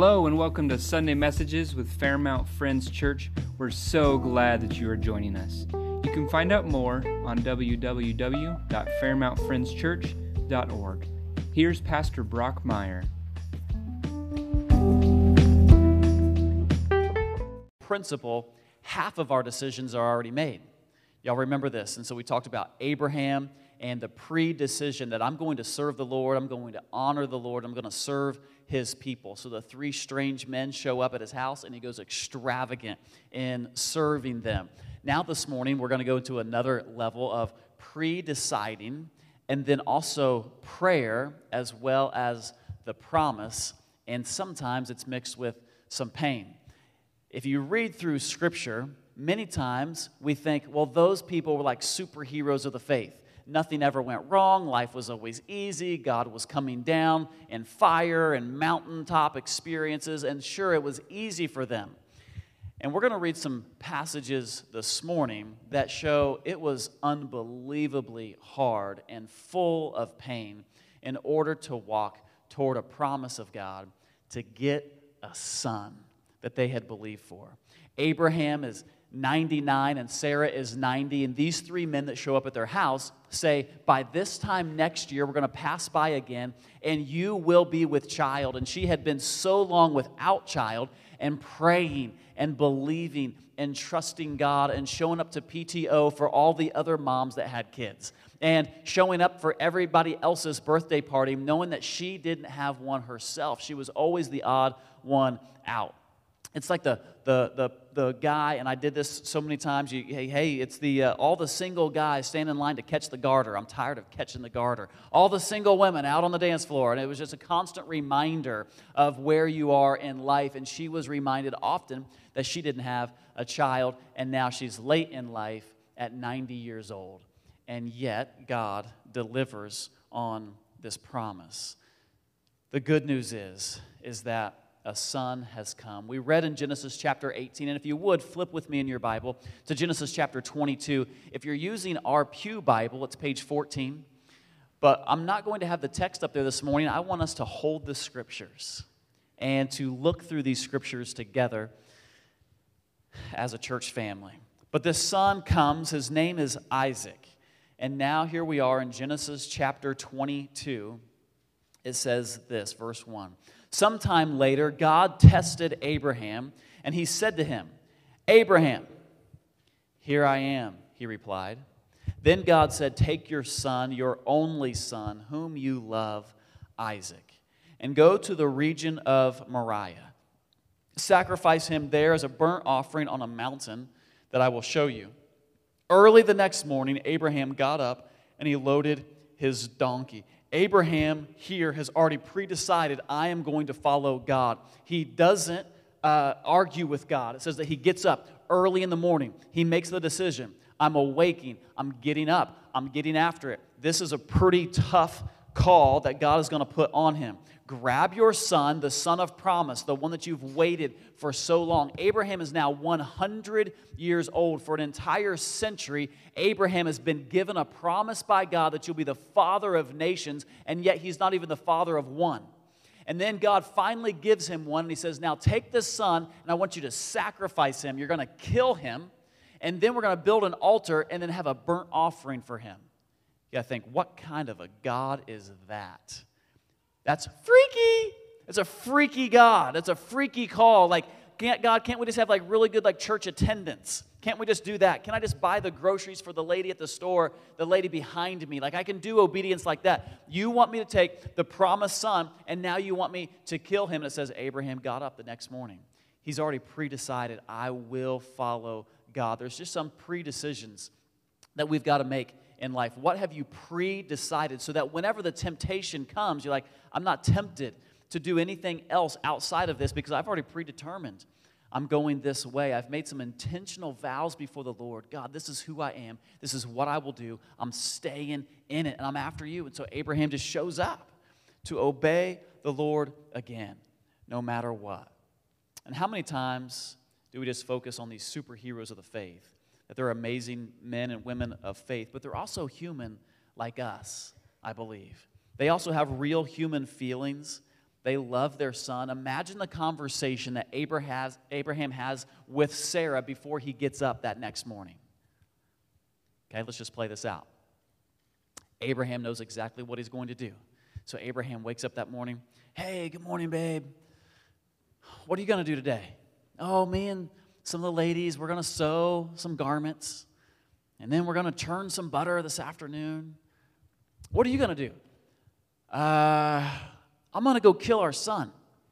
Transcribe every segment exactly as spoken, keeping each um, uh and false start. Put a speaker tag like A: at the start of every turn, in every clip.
A: Hello and welcome to Sunday Messages with Fairmount Friends Church. We're so glad that you are joining us. You can find out more on w w w dot fairmount friends church dot org. Here's Pastor Brock Meyer.
B: Principle, half of our decisions are already made. Y'all remember this? And so we talked about Abraham and the pre-decision that I'm going to serve the Lord, I'm going to honor the Lord, I'm going to serve his people. So the three strange men show up at his house, and he goes extravagant in serving them. Now this morning, we're going to go to another level of pre-deciding, and then also prayer, as well as the promise, and sometimes it's mixed with some pain. If you read through Scripture, many times we think, well, those people were like superheroes of the faith. Nothing ever went wrong. Life was always easy. God was coming down in fire and mountaintop experiences, and sure, it was easy for them. And we're going to read some passages this morning that show it was unbelievably hard and full of pain in order to walk toward a promise of God to get a son that they had believed for. Abraham is ninety-nine and Sarah is ninety, and these three men that show up at their house say, by this time next year, we're going to pass by again, and you will be with child. And she had been so long without child, and praying and believing and trusting God and showing up to P T O for all the other moms that had kids, and showing up for everybody else's birthday party, knowing that she didn't have one herself. She was always the odd one out. It's like the the the the guy, and I did this so many times. You, hey, hey, it's the uh, all the single guys stand in line to catch the garter. I'm tired of catching the garter. All the single women out on the dance floor, and it was just a constant reminder of where you are in life. And she was reminded often that she didn't have a child, and now she's late in life at ninety years old, and yet God delivers on this promise. The good news is is that a son has come. We read in Genesis chapter eighteen, and if you would, flip with me in your Bible to Genesis chapter twenty-two. If you're using our Pew Bible, it's page fourteen. But I'm not going to have the text up there this morning. I want us to hold the Scriptures and to look through these Scriptures together as a church family. But this son comes, his name is Isaac. And now here we are in Genesis chapter twenty-two. It says this, verse one. Sometime later, God tested Abraham, and he said to him, Abraham, here I am, he replied. Then God said, take your son, your only son, whom you love, Isaac, and go to the region of Moriah. Sacrifice him there as a burnt offering on a mountain that I will show you. Early the next morning, Abraham got up, and he loaded his donkey. Abraham here has already pre-decided, I am going to follow God. He doesn't uh, argue with God. It says that he gets up early in the morning. He makes the decision. I'm awaking. I'm getting up. I'm getting after it. This is a pretty tough call that God is going to put on him. Grab your son, the son of promise, the one that you've waited for so long. Abraham is now one hundred years old. For an entire century, Abraham has been given a promise by God that you'll be the father of nations, and yet he's not even the father of one. And then God finally gives him one, and he says, now take this son, and I want you to sacrifice him. You're going to kill him, and then we're going to build an altar and then have a burnt offering for him. You got to think, what kind of a God is that? That's freaky. It's a freaky God. It's a freaky call. Like, can't, God, can't we just have like really good like church attendance? Can't we just do that? Can I just buy the groceries for the lady at the store, the lady behind me? Like, I can do obedience like that. You want me to take the promised son, and now you want me to kill him. And it says Abraham got up the next morning. He's already pre-decided, I will follow God. There's just some pre-decisions that we've got to make in life. What have you pre-decided so that whenever the temptation comes, you're like, I'm not tempted to do anything else outside of this because I've already predetermined I'm going this way. I've made some intentional vows before the Lord. God, this is who I am. This is what I will do. I'm staying in it, and I'm after you. And so Abraham just shows up to obey the Lord again, no matter what. And how many times do we just focus on these superheroes of the faith? That they're amazing men and women of faith, but they're also human like us, I believe. They also have real human feelings They love their son. Imagine the conversation that Abraham has, Abraham has with Sarah before he gets up that next morning. Okay, let's just play this out. Abraham knows exactly what he's going to do. So Abraham wakes up that morning. Hey, good morning, babe. What are you going to do today? Oh, me and some of the ladies, we're going to sew some garments. And then we're going to churn some butter this afternoon. What are you going to do? Uh, I'm going to go kill our son.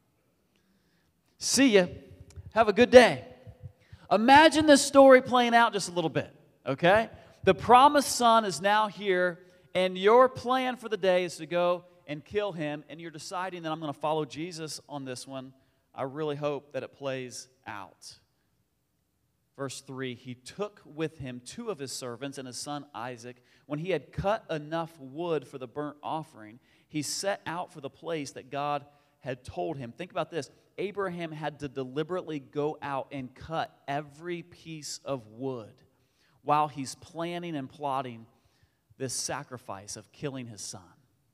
B: See ya. Have a good day. Imagine this story playing out just a little bit, okay? The promised son is now here, and your plan for the day is to go and kill him, and you're deciding that I'm going to follow Jesus on this one. I really hope that it plays out. Verse three, he took with him two of his servants and his son Isaac. When he had cut enough wood for the burnt offering, he set out for the place that God had told him. Think about this. Abraham had to deliberately go out and cut every piece of wood while he's planning and plotting this sacrifice of killing his son.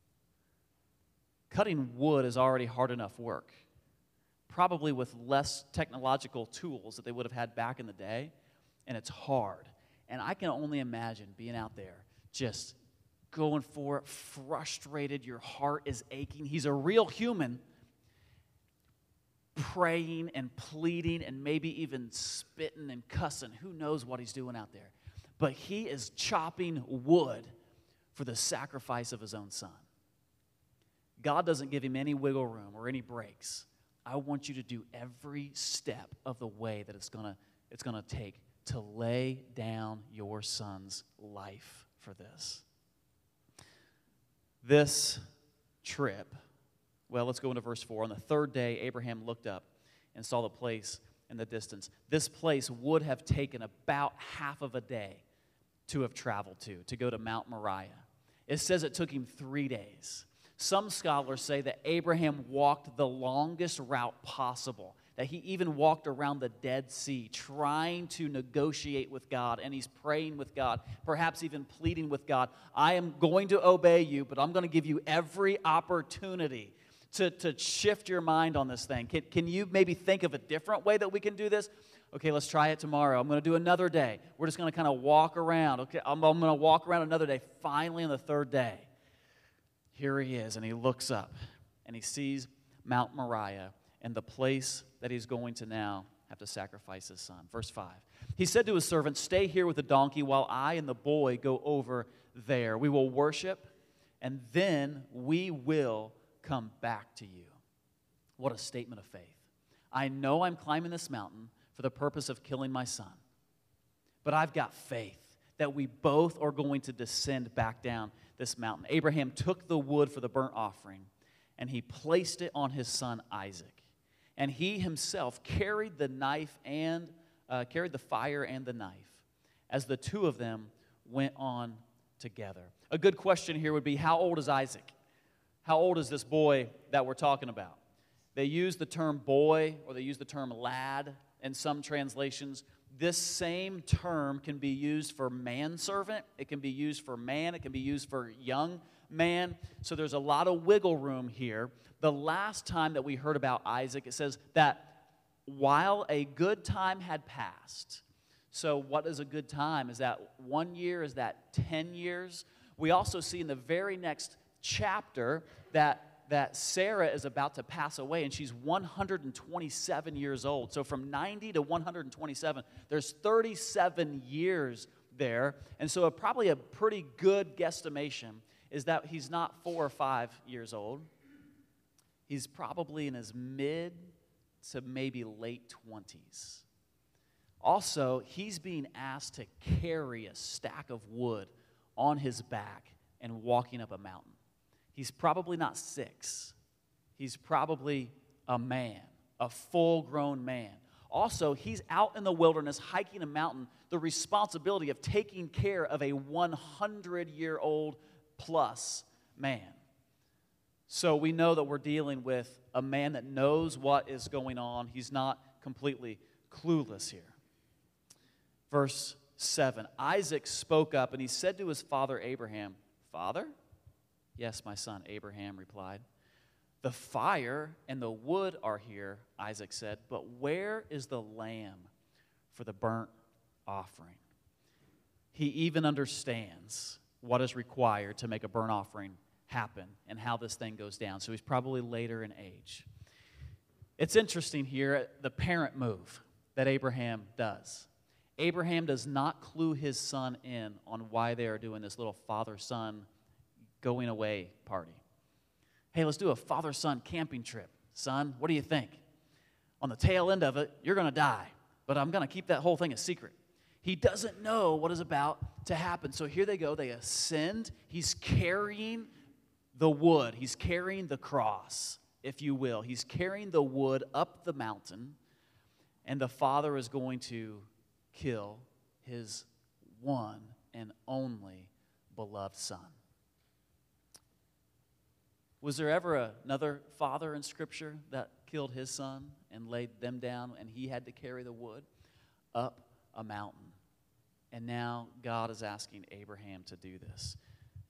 B: Cutting wood is already hard enough work, probably with less technological tools that they would have had back in the day, and it's hard. And I can only imagine being out there just going for it, frustrated, your heart is aching. He's a real human, praying and pleading and maybe even spitting and cussing. Who knows what he's doing out there? But he is chopping wood for the sacrifice of his own son. God doesn't give him any wiggle room or any breaks. I want you to do every step of the way that it's gonna, it's gonna take to lay down your son's life for this. This trip, well, let's go into verse four. On the third day, Abraham looked up and saw the place in the distance. This place would have taken about half of a day to have traveled to, to go to Mount Moriah. It says it took him three days. Some scholars say that Abraham walked the longest route possible, that he even walked around the Dead Sea trying to negotiate with God, and he's praying with God, perhaps even pleading with God. I am going to obey you, but I'm going to give you every opportunity to, to shift your mind on this thing. Can, can you maybe think of a different way that we can do this? Okay, let's try it tomorrow. I'm going to do another day. We're just going to kind of walk around. Okay, I'm, I'm going to walk around another day. Finally, on the third day, here he is, and he looks up, and he sees Mount Moriah and the place that he's going to now have to sacrifice his son. Verse five, he said to his servant, stay here with the donkey while I and the boy go over there. We will worship, and then we will come back to you. What a statement of faith. I know I'm climbing this mountain for the purpose of killing my son, but I've got faith that we both are going to descend back down this mountain. Abraham took the wood for the burnt offering, and he placed it on his son Isaac. And he himself carried the knife and uh, carried the fire and the knife as the two of them went on together. A good question here would be, how old is Isaac? How old is this boy that we're talking about? They use the term boy, or they use the term lad in some translations. This same term can be used for manservant. It can be used for man. It can be used for young man. So there's a lot of wiggle room here. The last time that we heard about Isaac, it says that while a good time had passed. So what is a good time? Is that one year? Is that ten years? We also see in the very next chapter that that Sarah is about to pass away, and she's one hundred twenty-seven years old. So from ninety to one hundred twenty-seven, there's thirty-seven years there. And so a, probably a pretty good guesstimation is that he's not four or five years old. He's probably in his mid to maybe late twenties. Also, he's being asked to carry a stack of wood on his back and walking up a mountain. He's probably not six. He's probably a man, a full-grown man. Also, he's out in the wilderness hiking a mountain, the responsibility of taking care of a one hundred year old plus man. So we know that we're dealing with a man that knows what is going on. He's not completely clueless here. Verse seven, Isaac spoke up and he said to his father Abraham, Father? Yes, my son, Abraham replied. The fire and the wood are here, Isaac said, but where is the lamb for the burnt offering? He even understands what is required to make a burnt offering happen and how this thing goes down. So he's probably later in age. It's interesting here, the parent move that Abraham does. Abraham does not clue his son in on why they are doing this little father-son going away party. Hey, let's do a father-son camping trip. Son, what do you think? On the tail end of it, you're going to die, but I'm going to keep that whole thing a secret. He doesn't know what is about to happen. So here they go. They ascend. He's carrying the wood. He's carrying the cross, if you will. He's carrying the wood up the mountain, and the father is going to kill his one and only beloved son. Was there ever another father in Scripture that killed his son and laid them down, and he had to carry the wood up a mountain? And now God is asking Abraham to do this.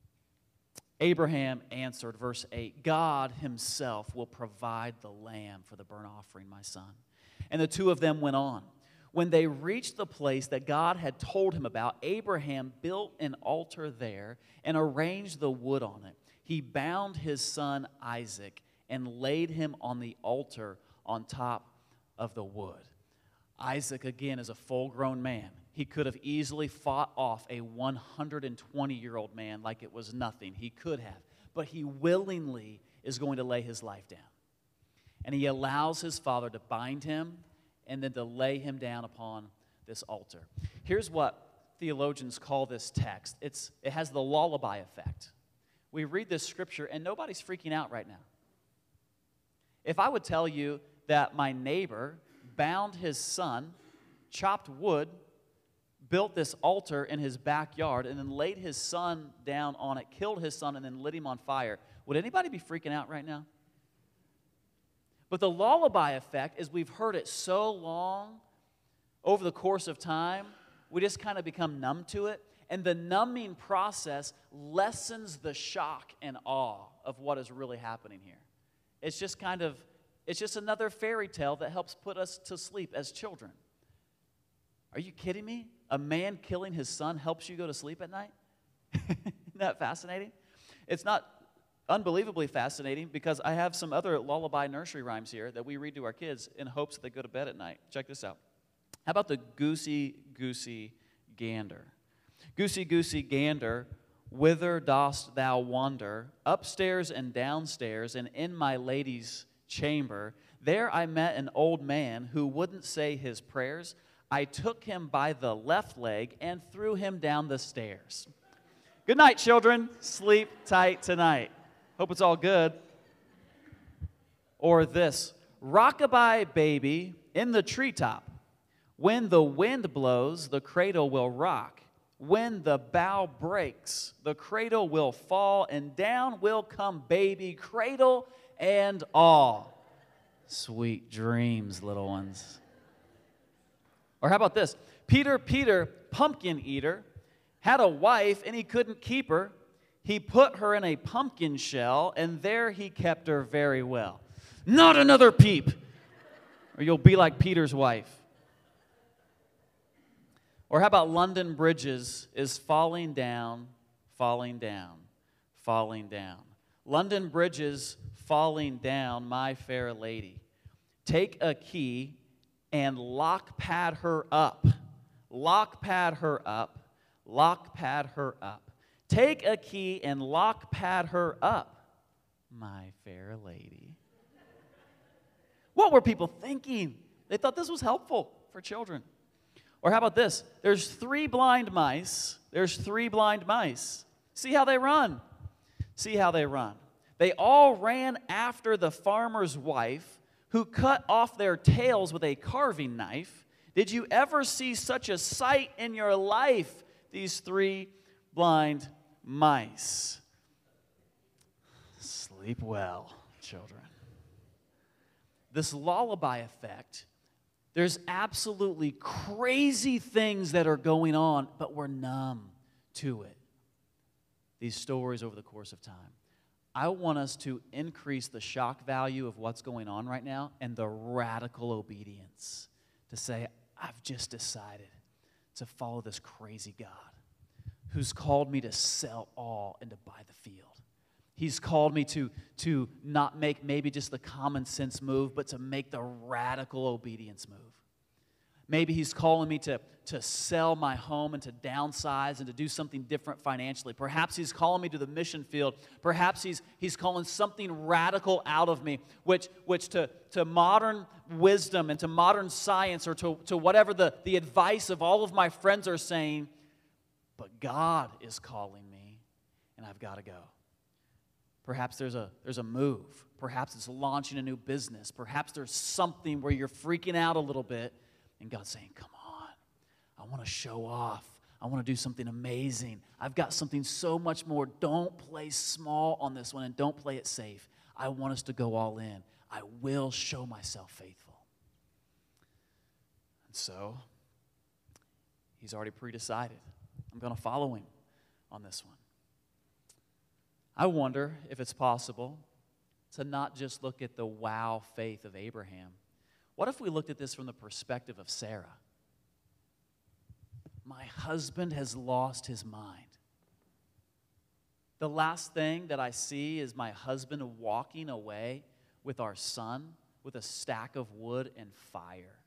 B: Abraham answered, verse eight, God himself will provide the lamb for the burnt offering, my son. And the two of them went on. When they reached the place that God had told him about, Abraham built an altar there and arranged the wood on it. He bound his son Isaac and laid him on the altar on top of the wood. Isaac, again, is a full-grown man. He could have easily fought off a one hundred twenty-year-old man like it was nothing. He could have. But he willingly is going to lay his life down. And he allows his father to bind him and then to lay him down upon this altar. Here's what theologians call this text. It's, it has the lullaby effect. We read this scripture and nobody's freaking out right now. If I would tell you that my neighbor bound his son, chopped wood, built this altar in his backyard, and then laid his son down on it, killed his son, and then lit him on fire, would anybody be freaking out right now? But the lullaby effect is we've heard it so long over the course of time, we just kind of become numb to it. And the numbing process lessens the shock and awe of what is really happening here. It's just kind of, it's just another fairy tale that helps put us to sleep as children. Are you kidding me? A man killing his son helps you go to sleep at night? Isn't that fascinating? It's not unbelievably fascinating because I have some other lullaby nursery rhymes here that we read to our kids in hopes that they go to bed at night. Check this out. How about the goosey, goosey gander? Goosey, goosey gander, whither dost thou wander? Upstairs and downstairs and in my lady's chamber. There I met an old man who wouldn't say his prayers. I took him by the left leg and threw him down the stairs. Good night, children. Sleep tight tonight. Hope it's all good. Or this, rockabye baby in the treetop. When the wind blows, the cradle will rock. When the bough breaks, the cradle will fall, and down will come baby, cradle and all. Sweet dreams, little ones. Or how about this? Peter, Peter, pumpkin eater, had a wife and he couldn't keep her. He put her in a pumpkin shell, and there he kept her very well. Not another peep, or you'll be like Peter's wife. Or how about London Bridges is falling down, falling down, falling down. London Bridges falling down, my fair lady. Take a key and lock pad her up. Lock pad her up. Lock pad her up. Take a key and lock pad her up, my fair lady. What were people thinking? They thought this was helpful for children. Or how about this? There's three blind mice. There's three blind mice. See how they run. See how they run. They all ran after the farmer's wife, who cut off their tails with a carving knife. Did you ever see such a sight in your life? These three blind mice. Sleep well, children. This lullaby effect, there's absolutely crazy things that are going on, but we're numb to it. These stories over the course of time. I want us to increase the shock value of what's going on right now and the radical obedience to say, I've just decided to follow this crazy God who's called me to sell all and to buy the field. He's called me to, to not make maybe just the common sense move, but to make the radical obedience move. Maybe he's calling me to, to sell my home and to downsize and to do something different financially. Perhaps he's calling me to the mission field. Perhaps he's, he's calling something radical out of me, which, which to, to modern wisdom and to modern science or to, to whatever the, the advice of all of my friends are saying, but God is calling me and I've got to go. Perhaps there's a, there's a move. Perhaps it's launching a new business. Perhaps there's something where you're freaking out a little bit. And God's saying, come on, I want to show off. I want to do something amazing. I've got something so much more. Don't play small on this one and don't play it safe. I want us to go all in. I will show myself faithful. And so, he's already pre-decided. I'm going to follow him on this one. I wonder if it's possible to not just look at the wow faith of Abraham. What if we looked at this from the perspective of Sarah? My husband has lost his mind. The last thing that I see is my husband walking away with our son with a stack of wood and fire.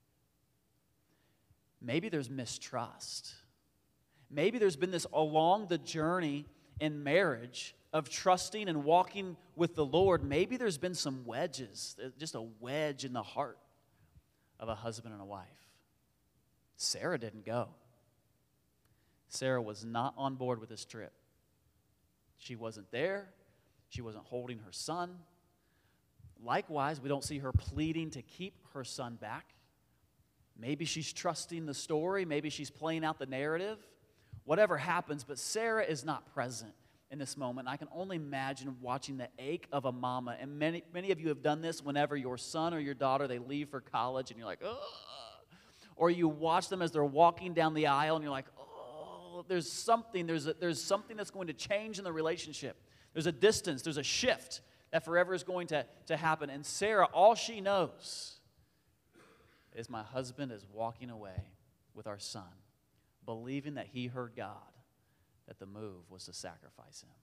B: Maybe there's mistrust. Maybe there's been this along the journey in marriage of trusting and walking with the Lord. Maybe there's been some wedges, just a wedge in the heart of a husband and a wife. Sarah didn't go. Sarah was not on board with this trip. She wasn't there. She wasn't holding her son. Likewise, we don't see her pleading to keep her son back. Maybe she's trusting the story. Maybe she's playing out the narrative. Whatever happens, but Sarah is not present in this moment. I can only imagine watching the ache of a mama. And many, many of you have done this whenever your son or your daughter, they leave for college and you're like, ugh. Or you watch them as they're walking down the aisle and you're like, oh, there's something, there's, a, there's something that's going to change in the relationship. There's a distance, there's a shift that forever is going to, to happen. And Sarah, all she knows is my husband is walking away with our son, believing that he heard God, that the move was to sacrifice him.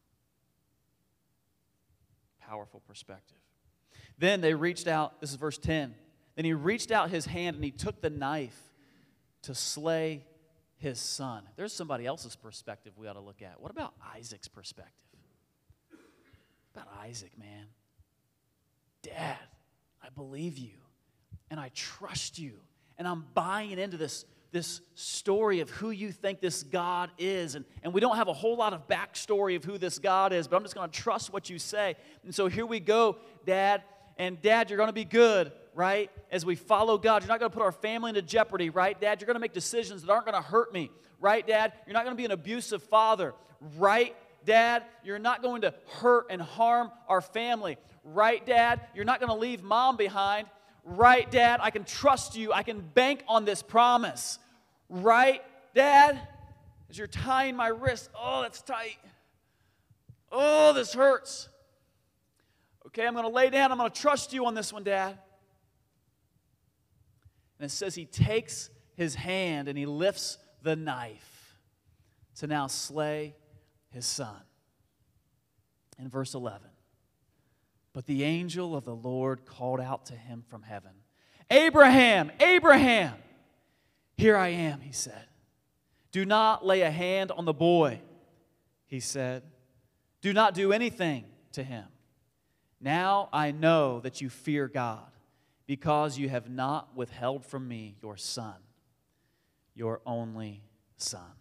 B: Powerful perspective. Then they reached out, this is verse ten. Then he reached out his hand and he took the knife to slay his son. There's somebody else's perspective we ought to look at. What about Isaac's perspective? What about Isaac, man? Dad, I believe you and I trust you and I'm buying into this this story of who you think this God is. And, and we don't have a whole lot of backstory of who this God is, but I'm just going to trust what you say. And so here we go, Dad. And Dad, you're going to be good, right? As we follow God, you're not going to put our family into jeopardy, right? Dad, you're going to make decisions that aren't going to hurt me, right, Dad? You're not going to be an abusive father, right, Dad? You're not going to hurt and harm our family, right, Dad? You're not going to leave Mom behind, right, Dad? I can trust you. I can bank on this promise. Right, Dad? As you're tying my wrist. Oh, that's tight. Oh, this hurts. Okay, I'm going to lay down. I'm going to trust you on this one, Dad. And it says he takes his hand and he lifts the knife to now slay his son. In verse eleven, but the angel of the Lord called out to him from heaven, Abraham, Abraham. Here I am, he said. Do not lay a hand on the boy, he said. Do not do anything to him. Now I know that you fear God, because you have not withheld from me your son, your only son.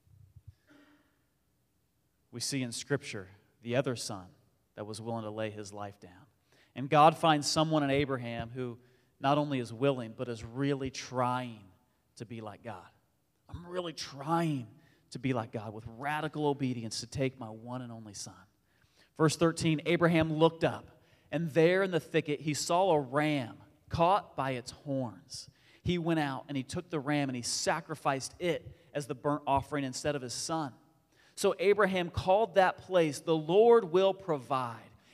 B: We see in Scripture the other son that was willing to lay his life down. And God finds someone in Abraham who not only is willing, but is really trying to be like God. I'm really trying to be like God with radical obedience to take my one and only son. Verse thirteen, Abraham looked up, and there in the thicket he saw a ram caught by its horns. He went out and he took the ram and he sacrificed it as the burnt offering instead of his son. So Abraham called that place, the Lord will provide.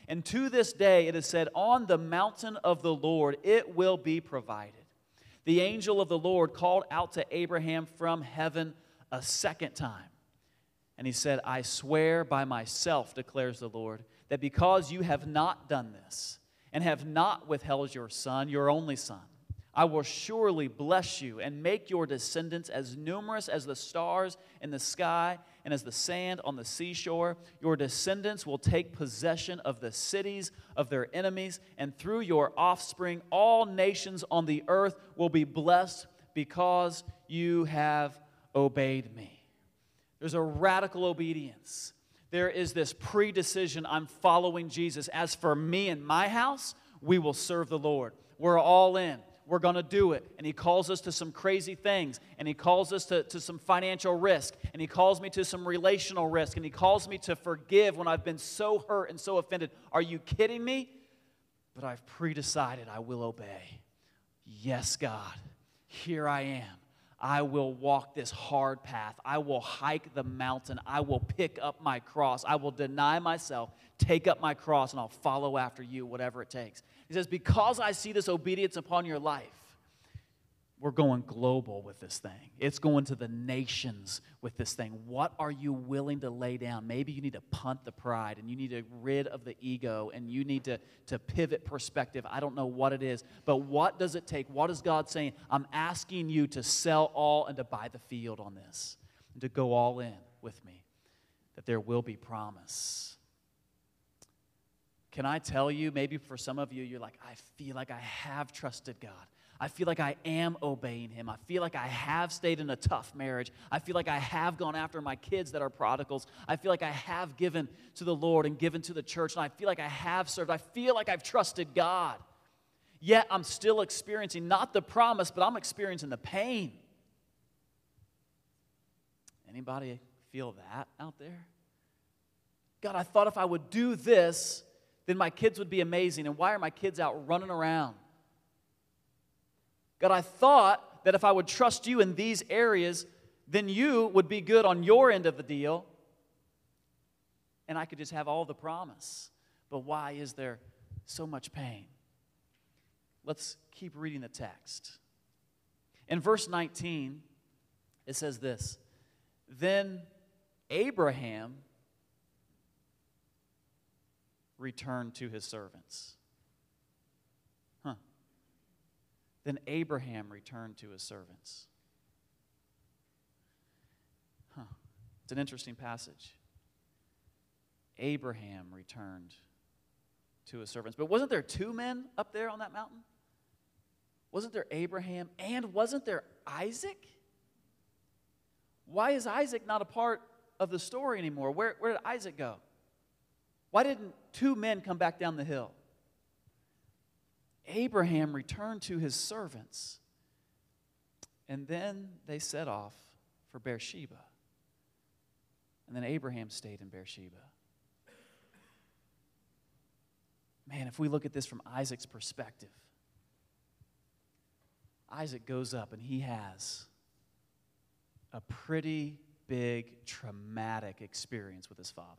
B: And to this day it is said, on the mountain of the Lord it will be provided. The angel of the Lord called out to Abraham from heaven a second time. And he said, I swear by myself, declares the Lord, that because you have not done this and have not withheld your son, your only son, I will surely bless you and make your descendants as numerous as the stars in the sky and as the sand on the seashore. Your descendants will take possession of the cities of their enemies, and through your offspring all nations on the earth will be blessed because you have obeyed me. There's a radical obedience. There is this pre-decision, I'm following Jesus. As for me and my house, we will serve the Lord. We're all in. We're going to do it. And he calls us to some crazy things. And he calls us to, to some financial risk. And he calls me to some relational risk. And he calls me to forgive when I've been so hurt and so offended. Are you kidding me? But I've pre-decided I will obey. Yes, God, here I am. I will walk this hard path. I will hike the mountain. I will pick up my cross. I will deny myself, take up my cross, and I'll follow after you, whatever it takes. He says, because I see this obedience upon your life, we're going global with this thing. It's going to the nations with this thing. What are you willing to lay down? Maybe you need to punt the pride, and you need to rid of the ego, and you need to, to pivot perspective. I don't know what it is, but what does it take? What is God saying? I'm asking you to sell all and to buy the field on this, and to go all in with me, that there will be promise. Can I tell you, maybe for some of you, you're like, I feel like I have trusted God. I feel like I am obeying him. I feel like I have stayed in a tough marriage. I feel like I have gone after my kids that are prodigals. I feel like I have given to the Lord and given to the church. And I feel like I have served. I feel like I've trusted God. Yet I'm still experiencing not the promise, but I'm experiencing the pain. Anybody feel that out there? God, I thought if I would do this, then my kids would be amazing. And why are my kids out running around? God, I thought that if I would trust you in these areas, then you would be good on your end of the deal, and I could just have all the promise. But why is there so much pain? Let's keep reading the text. In verse nineteen, it says this, then Abraham returned to his servants. Huh. Then Abraham returned to his servants. Huh. It's an interesting passage. Abraham returned to his servants. But wasn't there two men up there on that mountain? Wasn't there Abraham and wasn't there Isaac? Why is Isaac not a part of the story anymore? Where, where did Isaac go? Why didn't two men come back down the hill? Abraham returned to his servants, and then they set off for Beersheba. And then Abraham stayed in Beersheba. Man, if we look at this from Isaac's perspective, Isaac goes up and he has a pretty big, traumatic experience with his father.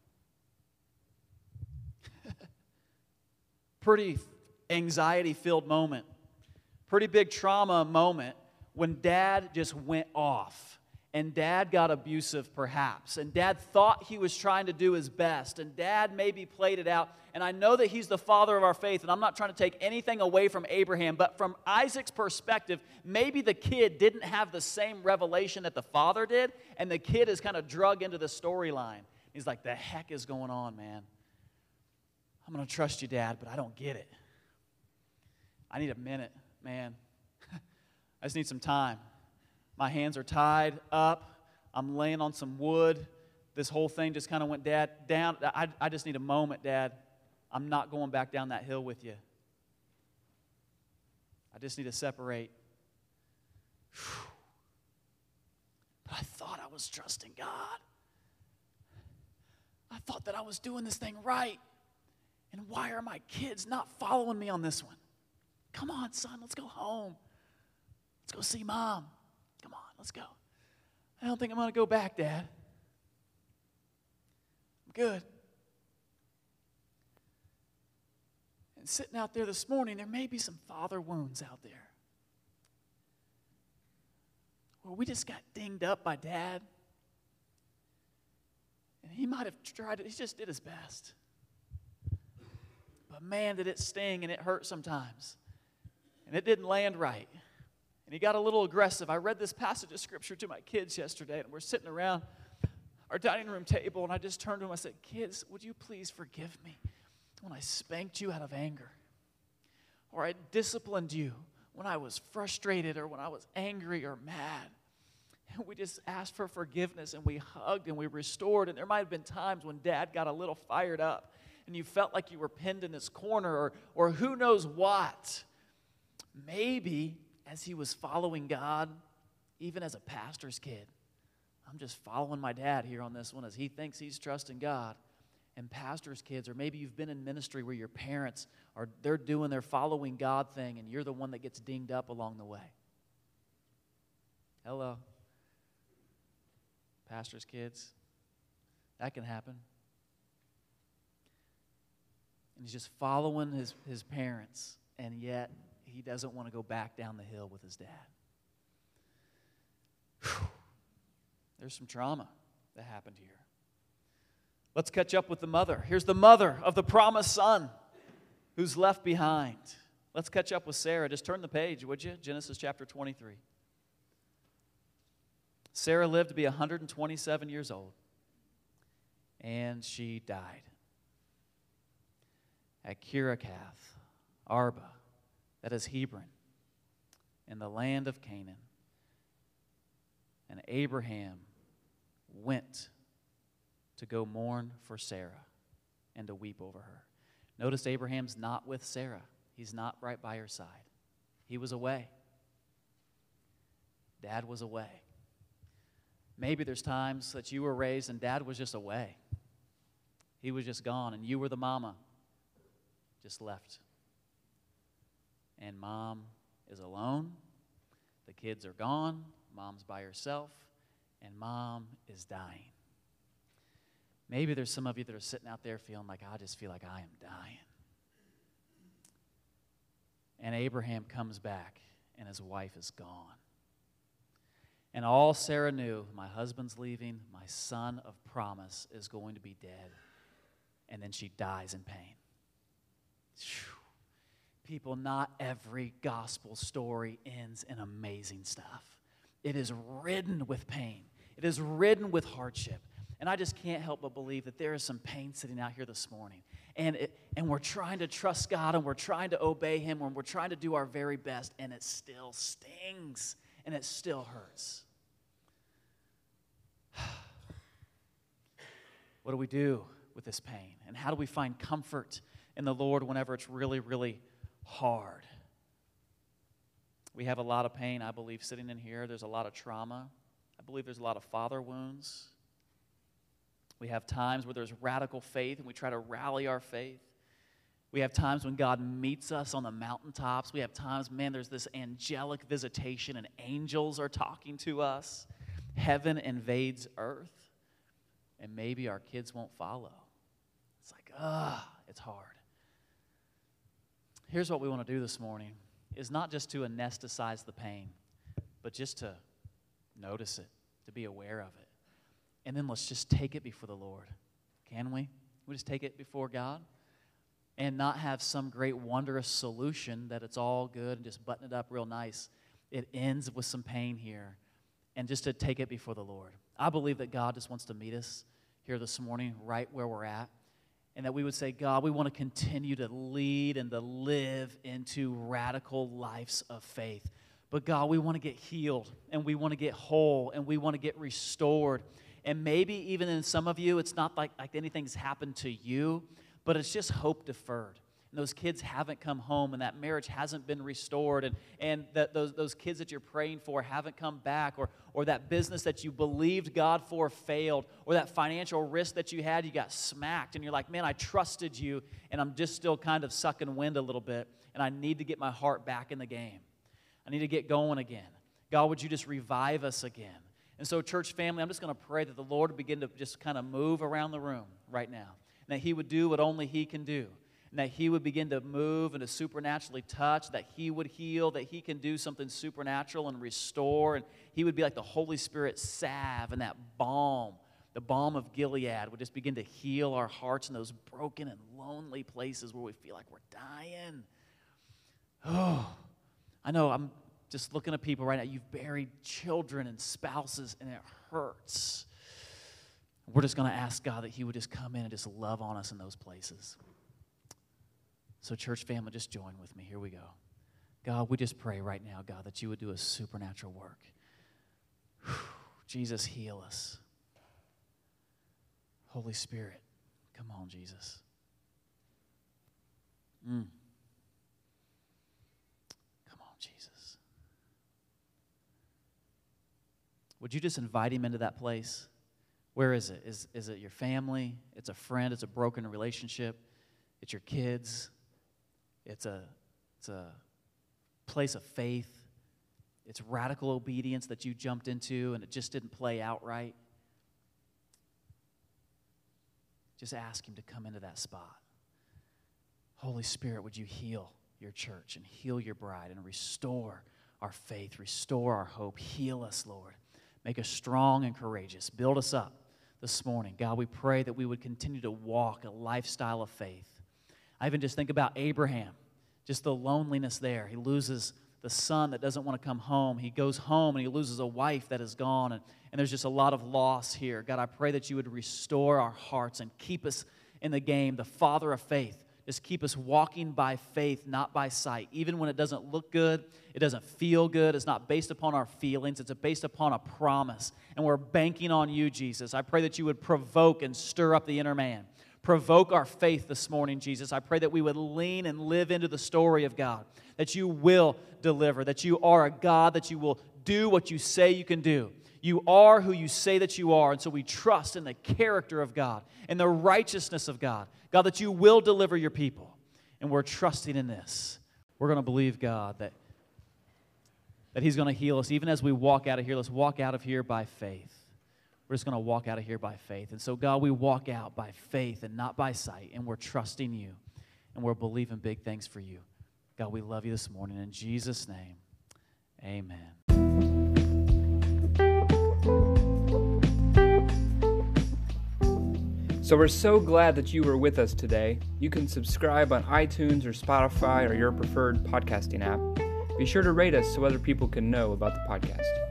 B: Pretty anxiety-filled moment. Pretty big trauma moment when dad just went off. And dad got abusive, perhaps. And dad thought he was trying to do his best. And dad maybe played it out. And I know that he's the father of our faith, and I'm not trying to take anything away from Abraham, but from Isaac's perspective, maybe the kid didn't have the same revelation that the father did, and the kid is kind of drug into the storyline. He's like, the heck is going on, man? I'm going to trust you, Dad, but I don't get it. I need a minute, man. I just need some time. My hands are tied up. I'm laying on some wood. This whole thing just kind of went dad, down. I, I just need a moment, Dad. I'm not going back down that hill with you. I just need to separate. But I thought I was trusting God. I thought that I was doing this thing right. And why are my kids not following me on this one? Come on, son, let's go home. Let's go see Mom. Come on, let's go. I don't think I'm going to go back, Dad. I'm good. And sitting out there this morning, there may be some father wounds out there. Where we just got dinged up by dad. And he might have tried it, he just did his best. But man, did it sting and it hurt sometimes. And it didn't land right. And he got a little aggressive. I read this passage of Scripture to my kids yesterday, and we're sitting around our dining room table, and I just turned to him. I said, kids, would you please forgive me when I spanked you out of anger? Or I disciplined you when I was frustrated or when I was angry or mad. And we just asked for forgiveness, and we hugged and we restored. And there might have been times when Dad got a little fired up, and you felt like you were pinned in this corner, or, or who knows what. Maybe as he was following God, even as a pastor's kid, I'm just following my dad here on this one as he thinks he's trusting God. And pastors' kids, or maybe you've been in ministry where your parents are, they're doing their following God thing, and you're the one that gets dinged up along the way. Hello. Pastors' kids. That can happen. And he's just following his, his parents, and yet he doesn't want to go back down the hill with his dad. Whew. There's some trauma that happened here. Let's catch up with the mother. Here's the mother of the promised son who's left behind. Let's catch up with Sarah. Just turn the page, would you? Genesis chapter twenty-three. Sarah lived to be one hundred twenty-seven years old, and she died at Kirjath Arba, that is Hebron, in the land of Canaan. And Abraham went to go mourn for Sarah and to weep over her. Notice Abraham's not with Sarah. He's not right by her side. He was away. Dad was away. Maybe there's times that you were raised and Dad was just away. He was just gone, and you were the mama, just left. And mom is alone. The kids are gone. Mom's by herself, and mom is dying. Maybe there's some of you that are sitting out there feeling like, I just feel like I am dying. And Abraham comes back, and his wife is gone. And all Sarah knew, my husband's leaving, my son of promise is going to be dead. And then she dies in pain. Whew. People, not every gospel story ends in amazing stuff. It is ridden with pain. It is ridden with hardship. And I just can't help but believe that there is some pain sitting out here this morning. And, it, and we're trying to trust God, and we're trying to obey Him, and we're trying to do our very best, and it still stings, and it still hurts. What do we do with this pain? And how do we find comfort in the Lord whenever it's really, really hard? We have a lot of pain, I believe, sitting in here. There's a lot of trauma. I believe there's a lot of father wounds. We have times where there's radical faith, and we try to rally our faith. We have times when God meets us on the mountaintops. We have times, man, there's this angelic visitation, and angels are talking to us. Heaven invades earth, and maybe our kids won't follow. It's like, ah, it's hard. Here's what we want to do this morning. Is not just to anesthetize the pain, but just to notice it, to be aware of it. And then let's just take it before the Lord. Can we? We just take it before God and not have some great wondrous solution that it's all good and just button it up real nice. It ends with some pain here, and just to take it before the Lord. I believe that God just wants to meet us here this morning right where we're at. And that we would say, God, we want to continue to lead and to live into radical lives of faith. But God, we want to get healed, and we want to get whole, and we want to get restored. And maybe even in some of you, it's not like, like anything's happened to you, but it's just hope deferred. And those kids haven't come home, and that marriage hasn't been restored, and, and that those, those kids that you're praying for haven't come back, or, or that business that you believed God for failed, or that financial risk that you had, you got smacked, and you're like, man, I trusted you, and I'm just still kind of sucking wind a little bit, and I need to get my heart back in the game. I need to get going again. God, would you just revive us again? And so, church family, I'm just going to pray that the Lord would begin to just kind of move around the room right now, and that He would do what only He can do. and that He would begin to move and to supernaturally touch, that He would heal, that He can do something supernatural and restore, and He would be like the Holy Spirit salve and that balm, the balm of Gilead would just begin to heal our hearts in those broken and lonely places where we feel like we're dying. Oh, I know I'm just looking at people right now. You've buried children and spouses, and it hurts. We're just going to ask God that He would just come in and just love on us in those places. So church family, just join with me. Here we go. God, we just pray right now, God, that You would do a supernatural work. Whew. Jesus, heal us. Holy Spirit, come on, Jesus. Mm. Come on, Jesus. Would you just invite Him into that place? Where is it? Is, is it your family? It's a friend. It's a broken relationship. It's your kids. It's a, it's a place of faith. It's radical obedience that you jumped into and it just didn't play out right. Just ask Him to come into that spot. Holy Spirit, would You heal Your church and heal Your bride and restore our faith, restore our hope. Heal us, Lord. Make us strong and courageous. Build us up this morning. God, we pray that we would continue to walk a lifestyle of faith. I even just think about Abraham, just the loneliness there. He loses the son that doesn't want to come home. He goes home and he loses a wife that is gone, and, and there's just a lot of loss here. God, I pray that You would restore our hearts and keep us in the game, the Father of faith. Just keep us walking by faith, not by sight. Even when it doesn't look good, it doesn't feel good, it's not based upon our feelings, it's based upon a promise. And we're banking on You, Jesus. I pray that You would provoke and stir up the inner man. Provoke our faith this morning, Jesus. I pray that we would lean and live into the story of God, that You will deliver, that You are a God, that You will do what You say You can do. You are who You say that You are, and so we trust in the character of God and the righteousness of God. God, that You will deliver Your people, and we're trusting in this. We're going to believe, God, that, that He's going to heal us. Even as we walk out of here, let's walk out of here by faith. We're just going to walk out of here by faith. And so, God, we walk out by faith and not by sight, and we're trusting You, and we're believing big things for You. God, we love You this morning. In Jesus' name, amen.
A: So we're so glad that you were with us today. You can subscribe on iTunes or Spotify or your preferred podcasting app. Be sure to rate us so other people can know about the podcast.